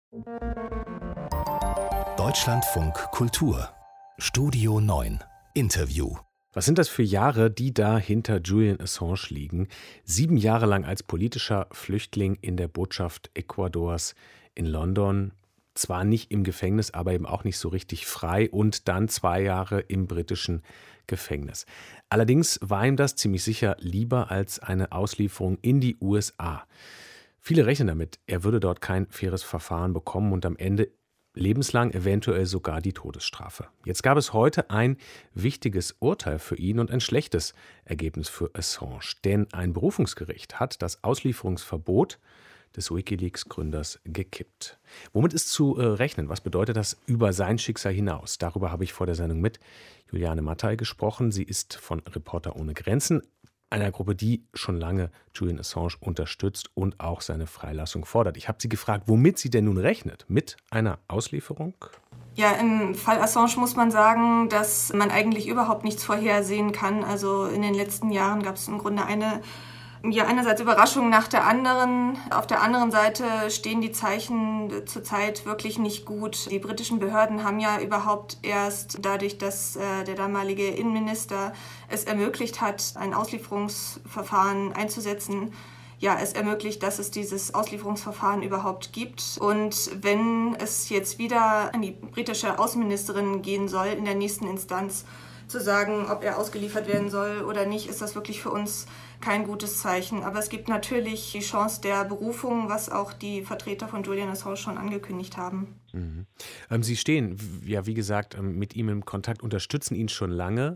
Deutschlandfunk Kultur Studio 9 Interview. Was sind das für Jahre, die da hinter Julian Assange liegen? 7 Jahre lang als politischer Flüchtling in der Botschaft Ecuadors in London. Zwar nicht im Gefängnis, aber eben auch nicht so richtig frei und dann 2 Jahre im britischen Gefängnis. Allerdings war ihm das ziemlich sicher lieber als eine Auslieferung in die USA. Viele rechnen damit, er würde dort kein faires Verfahren bekommen und am Ende lebenslang, eventuell sogar die Todesstrafe. Jetzt gab es heute ein wichtiges Urteil für ihn und ein schlechtes Ergebnis für Assange. Denn ein Berufungsgericht hat das Auslieferungsverbot des WikiLeaks-Gründers gekippt. Womit ist zu rechnen? Was bedeutet das über sein Schicksal hinaus? Darüber habe ich vor der Sendung mit Juliane Mattei gesprochen. Sie ist von Reporter ohne Grenzen, einer Gruppe, die schon lange Julian Assange unterstützt und auch seine Freilassung fordert. Ich habe sie gefragt, womit sie denn nun rechnet? Mit einer Auslieferung? Ja, im Fall Assange muss man sagen, dass man eigentlich überhaupt nichts vorhersehen kann. Also in den letzten Jahren gab es im Grunde einerseits Überraschung nach der anderen. Auf der anderen Seite stehen die Zeichen zurzeit wirklich nicht gut. Die britischen Behörden haben ja überhaupt erst dadurch, dass der damalige Innenminister es ermöglicht hat, ein Auslieferungsverfahren einzusetzen, es ermöglicht, dass es dieses Auslieferungsverfahren überhaupt gibt. Und wenn es jetzt wieder an die britische Außenministerin gehen soll, in der nächsten Instanz zu sagen, ob er ausgeliefert werden soll oder nicht, ist das wirklich für uns kein gutes Zeichen. Aber es gibt natürlich die Chance der Berufung, was auch die Vertreter von Julian Assange schon angekündigt haben. Mhm. Sie stehen, ja, wie gesagt, mit ihm im Kontakt, unterstützen ihn schon lange.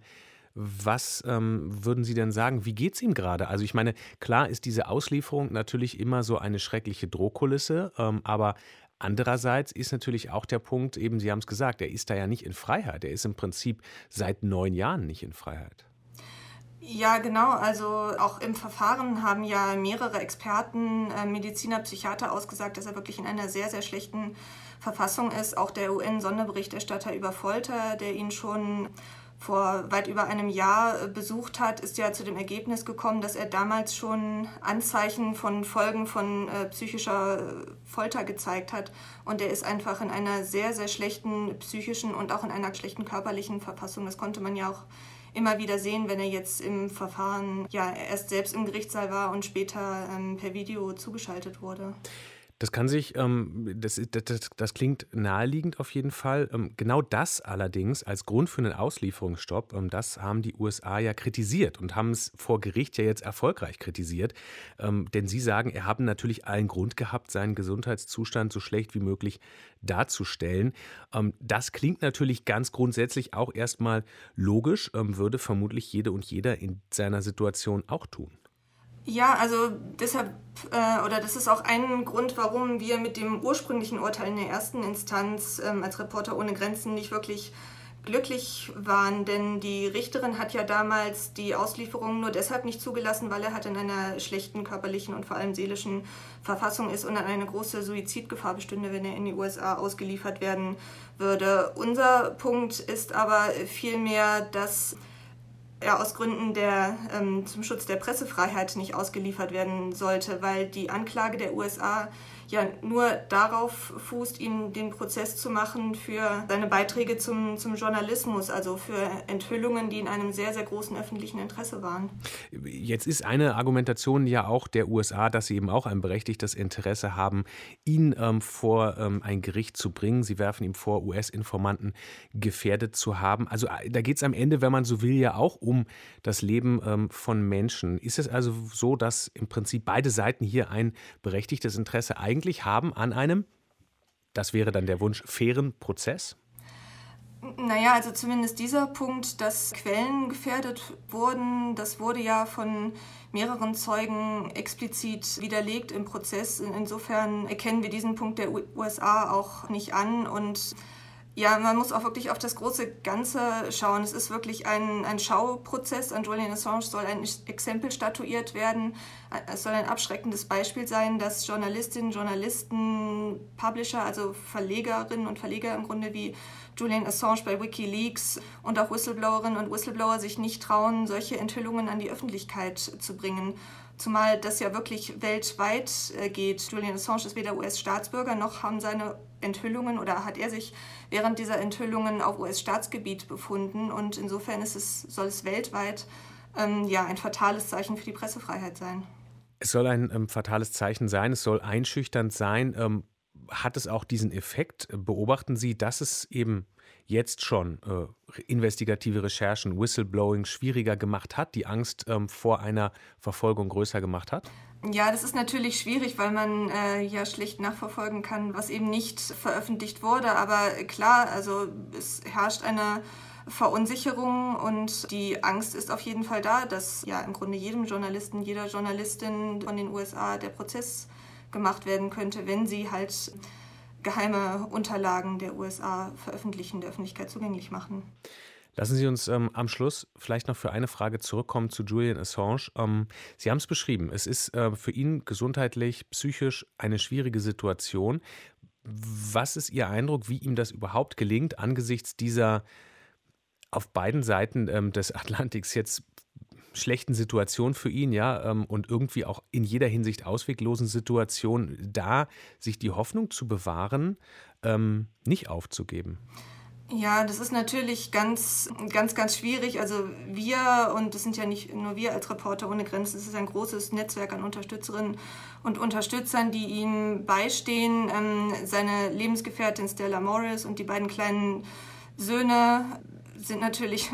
Was würden Sie denn sagen, wie geht es ihm gerade? Also ich meine, klar ist diese Auslieferung natürlich immer so eine schreckliche Drohkulisse, aber andererseits ist natürlich auch der Punkt, eben Sie haben es gesagt, er ist da ja nicht in Freiheit. Er ist im Prinzip seit 9 Jahren nicht in Freiheit. Ja, genau. Also auch im Verfahren haben ja mehrere Experten, Mediziner, Psychiater ausgesagt, dass er wirklich in einer sehr, sehr schlechten Verfassung ist. Auch der UN-Sonderberichterstatter über Folter, der ihn schon vor weit über einem Jahr besucht hat, ist ja zu dem Ergebnis gekommen, dass er damals schon Anzeichen von Folgen von psychischer Folter gezeigt hat. Und er ist einfach in einer sehr, sehr schlechten psychischen und auch in einer schlechten körperlichen Verfassung. Das konnte man ja auch immer wieder sehen, wenn er jetzt im Verfahren erst selbst im Gerichtssaal war und später per Video zugeschaltet wurde. Das kann sich, das klingt naheliegend auf jeden Fall. Genau das allerdings als Grund für einen Auslieferungsstopp, das haben die USA ja kritisiert und haben es vor Gericht ja jetzt erfolgreich kritisiert. Denn sie sagen, er habe natürlich allen Grund gehabt, seinen Gesundheitszustand so schlecht wie möglich darzustellen. Das klingt natürlich ganz grundsätzlich auch erstmal logisch, würde vermutlich jede und jeder in seiner Situation auch tun. Ja, also deshalb, das ist auch ein Grund, warum wir mit dem ursprünglichen Urteil in der ersten Instanz als Reporter ohne Grenzen nicht wirklich glücklich waren. Denn die Richterin hat ja damals die Auslieferung nur deshalb nicht zugelassen, weil er halt in einer schlechten körperlichen und vor allem seelischen Verfassung ist und an eine große Suizidgefahr bestünde, wenn er in die USA ausgeliefert werden würde. Unser Punkt ist aber vielmehr, dass er aus Gründen zum Schutz der Pressefreiheit nicht ausgeliefert werden sollte, weil die Anklage der USA ja nur darauf fußt, ihm den Prozess zu machen für seine Beiträge zum Journalismus, also für Enthüllungen, die in einem sehr, sehr großen öffentlichen Interesse waren. Jetzt ist eine Argumentation ja auch der USA, dass sie eben auch ein berechtigtes Interesse haben, ihn vor ein Gericht zu bringen. Sie werfen ihm vor, US-Informanten gefährdet zu haben. Also da geht es am Ende, wenn man so will, ja auch um das Leben von Menschen. Ist es also so, dass im Prinzip beide Seiten hier ein berechtigtes Interesse eigentlich haben an einem, das wäre dann der Wunsch, fairen Prozess? Naja, also zumindest dieser Punkt, dass Quellen gefährdet wurden, das wurde ja von mehreren Zeugen explizit widerlegt im Prozess. Insofern erkennen wir diesen Punkt der USA auch nicht an und ja, man muss auch wirklich auf das große Ganze schauen. Es ist wirklich ein Schauprozess. An Julian Assange soll ein Exempel statuiert werden. Es soll ein abschreckendes Beispiel sein, dass Journalistinnen, Journalisten, Publisher, also Verlegerinnen und Verleger im Grunde wie Julian Assange bei WikiLeaks und auch Whistleblowerinnen und Whistleblower sich nicht trauen, solche Enthüllungen an die Öffentlichkeit zu bringen. Zumal das ja wirklich weltweit geht. Julian Assange ist weder US-Staatsbürger, noch haben seine Enthüllungen oder hat er sich während dieser Enthüllungen auf US-Staatsgebiet befunden. Und insofern soll es weltweit ein fatales Zeichen für die Pressefreiheit sein. Es soll ein fatales Zeichen sein, es soll einschüchternd sein. Hat es auch diesen Effekt? Beobachten Sie, dass es eben jetzt schon investigative Recherchen, Whistleblowing schwieriger gemacht hat, die Angst vor einer Verfolgung größer gemacht hat? Ja, das ist natürlich schwierig, weil man schlecht nachverfolgen kann, was eben nicht veröffentlicht wurde. Aber klar, also es herrscht eine Verunsicherung und die Angst ist auf jeden Fall da, dass ja im Grunde jedem Journalisten, jeder Journalistin von den USA der Prozess gemacht werden könnte, wenn sie halt geheime Unterlagen der USA veröffentlichen, der Öffentlichkeit zugänglich machen. Lassen Sie uns am Schluss vielleicht noch für eine Frage zurückkommen zu Julian Assange. Sie haben es beschrieben, es ist für ihn gesundheitlich, psychisch eine schwierige Situation. Was ist Ihr Eindruck, wie ihm das überhaupt gelingt, angesichts dieser auf beiden Seiten des Atlantiks jetzt schlechten Situation für ihn, und irgendwie auch in jeder Hinsicht ausweglosen Situation, da sich die Hoffnung zu bewahren, nicht aufzugeben? Ja, das ist natürlich ganz, ganz, ganz schwierig. Also wir, und das sind ja nicht nur wir als Reporter ohne Grenzen, es ist ein großes Netzwerk an Unterstützerinnen und Unterstützern, die ihm beistehen. Seine Lebensgefährtin Stella Morris und die beiden kleinen Söhne sind natürlich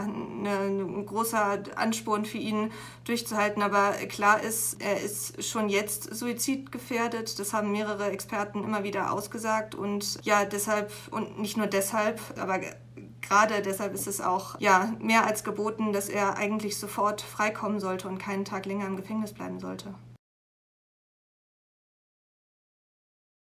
ein großer Ansporn für ihn durchzuhalten. Aber klar ist, er ist schon jetzt suizidgefährdet. Das haben mehrere Experten immer wieder ausgesagt. Und ja, deshalb, und nicht nur deshalb, aber gerade deshalb ist es auch mehr als geboten, dass er eigentlich sofort freikommen sollte und keinen Tag länger im Gefängnis bleiben sollte.